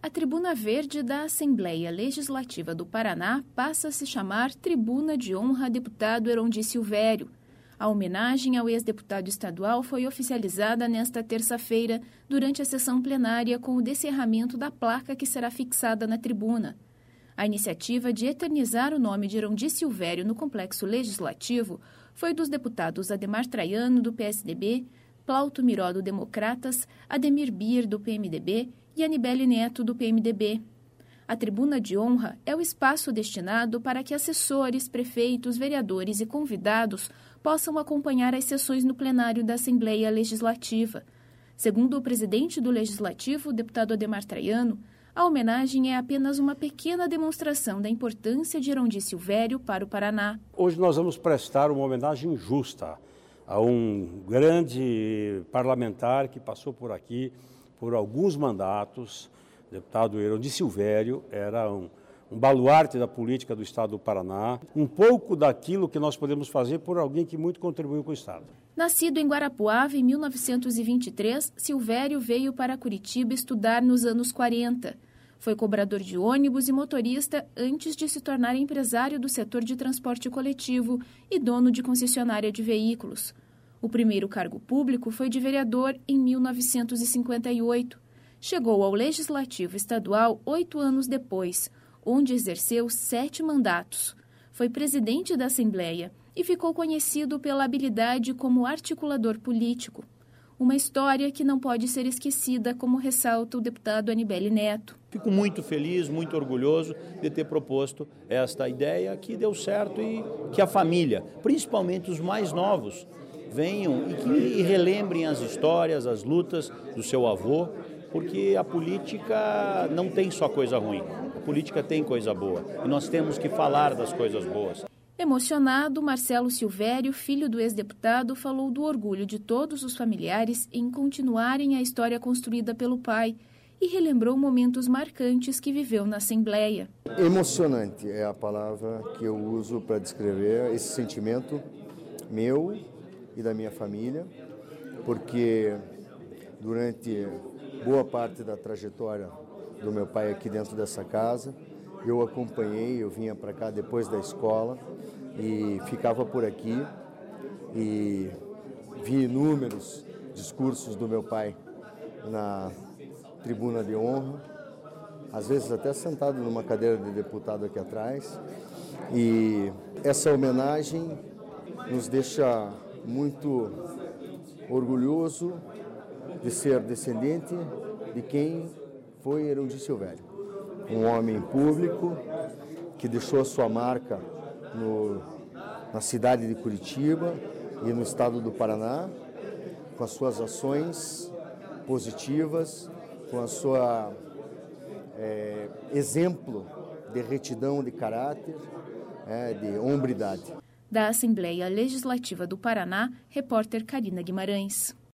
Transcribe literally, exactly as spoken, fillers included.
A Tribuna Verde da Assembleia Legislativa do Paraná passa a se chamar Tribuna de Honra Deputado Herondir Silvério. A homenagem ao ex-deputado estadual foi oficializada nesta terça-feira, durante a sessão plenária, com o descerramento da placa que será fixada na tribuna. A iniciativa de eternizar o nome de Herondir Silvério no complexo legislativo foi dos deputados Ademar Traiano, do P S D B, Plauto Miró, do Democratas, Ademir Bier, do P M D B e Anibele Neto, do P M D B. A Tribuna de Honra é o espaço destinado para que assessores, prefeitos, vereadores e convidados possam acompanhar as sessões no plenário da Assembleia Legislativa. Segundo o presidente do Legislativo, o deputado Ademar Traiano, a homenagem é apenas uma pequena demonstração da importância de Herondir Silvério para o Paraná. Hoje nós vamos prestar uma homenagem justa a um grande parlamentar que passou por aqui por alguns mandatos. O deputado Herondir Silvério era um, um baluarte da política do Estado do Paraná, um pouco daquilo que nós podemos fazer por alguém que muito contribuiu com o Estado. Nascido em Guarapuava em mil novecentos e vinte e três, Silvério veio para Curitiba estudar nos anos quarenta. Foi cobrador de ônibus e motorista antes de se tornar empresário do setor de transporte coletivo e dono de concessionária de veículos. O primeiro cargo público foi de vereador em mil novecentos e cinquenta e oito. Chegou ao Legislativo Estadual oito anos depois, onde exerceu sete mandatos. Foi presidente da Assembleia e ficou conhecido pela habilidade como articulador político. Uma história que não pode ser esquecida, como ressalta o deputado Anibele Neto. Fico muito feliz, muito orgulhoso de ter proposto esta ideia que deu certo e que a família, principalmente os mais novos, venham e que relembrem as histórias, as lutas do seu avô, porque a política não tem só coisa ruim, a política tem coisa boa e nós temos que falar das coisas boas. Emocionado, Marcelo Silvério, filho do ex-deputado, falou do orgulho de todos os familiares em continuarem a história construída pelo pai e relembrou momentos marcantes que viveu na Assembleia. Emocionante é a palavra que eu uso para descrever esse sentimento meu e da minha família, porque durante boa parte da trajetória do meu pai aqui dentro dessa casa, eu acompanhei, eu vinha para cá depois da escola e ficava por aqui e vi inúmeros discursos do meu pai na Tribuna de Honra, às vezes até sentado numa cadeira de deputado aqui atrás, e essa homenagem nos deixa muito orgulhoso de ser descendente de quem foi Herondir Silvério. Um homem público que deixou a sua marca no, na cidade de Curitiba e no estado do Paraná, com as suas ações positivas, com a sua é, exemplo de retidão de caráter, é, de hombridade. Da Assembleia Legislativa do Paraná, repórter Karina Guimarães.